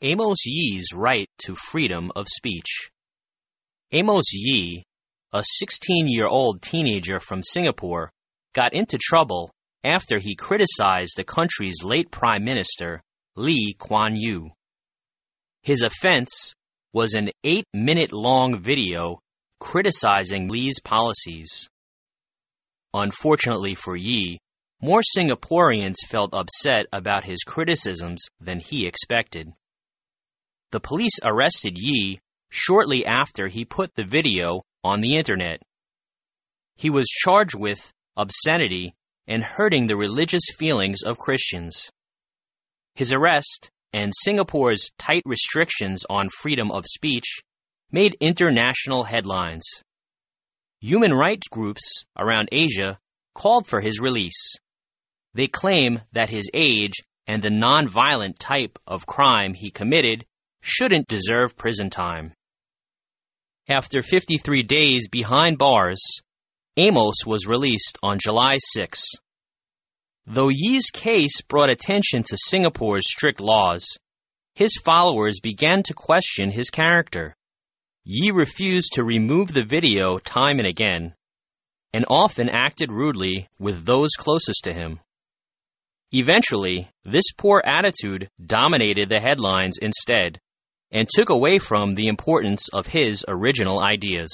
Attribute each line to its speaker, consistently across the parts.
Speaker 1: Amos Yee's right to freedom of speech. Amos Yee, a 16-year-old teenager from Singapore, got into trouble after he criticized the country's late Prime Minister, Lee Kuan Yew. His offense was an 8-minute-long video criticizing Lee's policies. Unfortunately for Yee, more Singaporeans felt upset about his criticisms than he expected. The police arrested Yee shortly after he put the video on the internet. He was charged with obscenity and hurting the religious feelings of Christians. His arrest and Singapore's tight restrictions on freedom of speech made international headlines. Human rights groups around Asia called for his release. They claim that his age and the non-violent type of crime he committed shouldn't deserve prison time. After 53 days behind bars, Amos was released on July 6. Though Yee's case brought attention to Singapore's strict laws, his followers began to question his character. Yee refused to remove the video time and again, and often acted rudely with those closest to him. Eventually, this poor attitude dominated the headlines instead, and took away from the importance of his original ideas.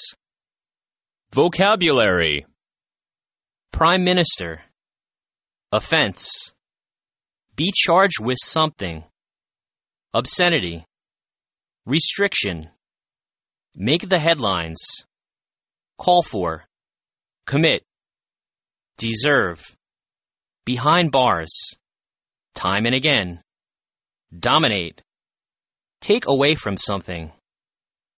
Speaker 2: Vocabulary:
Speaker 1: Prime Minister. Offense. Be charged with something. Obscenity. Restriction. Make the headlines. Call for. Commit. Deserve. Behind bars. Time and again. Dominate. Take away from something.